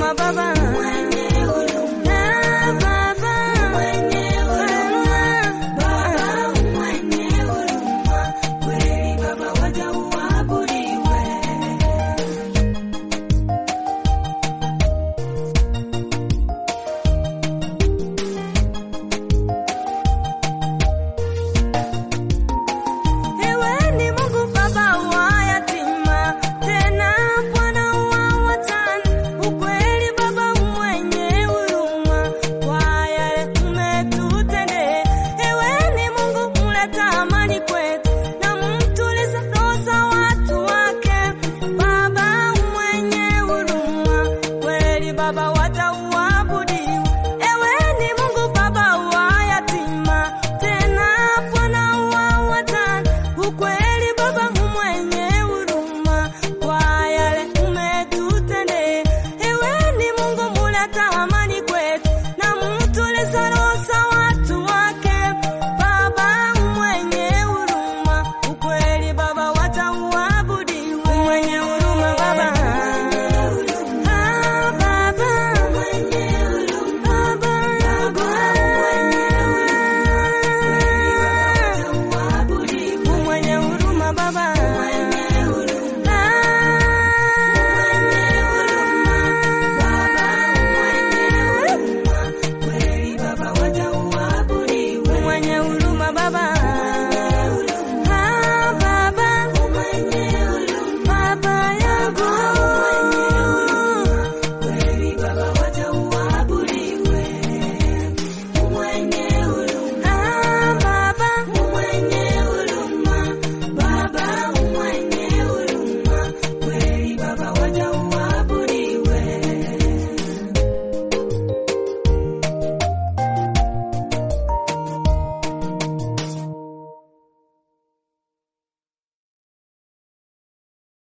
huruma Baba, mwenye huruma Baba, mwenye huruma Baba, mwenye huruma kweli Baba, wacha uabudiwe. Ewe ni Mungu Baba wa yatima, tena Bwana wa wajane, ukweli Baba mwenye huruma kwa yale umetutendea. Ewe ni Mungu mleta amani kwetu na mtuliza roho za watu wake, Baba mwenye huruma kweli Baba